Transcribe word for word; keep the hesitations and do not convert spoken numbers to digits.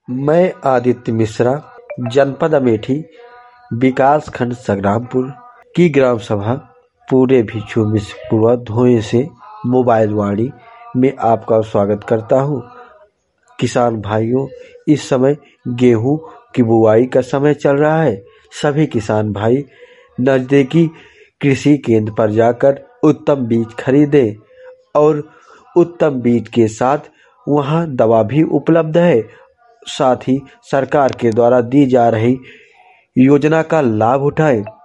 मैं आदित्य मिश्रा, जनपद अमेठी, विकास खंड संग्रामपुर की ग्राम सभा पूरे भिक्षु मिश्रपुरा धोए से मोबाइल वाणी में आपका स्वागत करता हूँ। किसान भाइयों, इस समय गेहूं की बुआई का समय चल रहा है। सभी किसान भाई नजदीकी कृषि केंद्र पर जाकर उत्तम बीज खरीदें और उत्तम बीज के साथ वहां दवा भी उपलब्ध है। साथ ही सरकार के द्वारा दी जा रही योजना का लाभ उठाएं।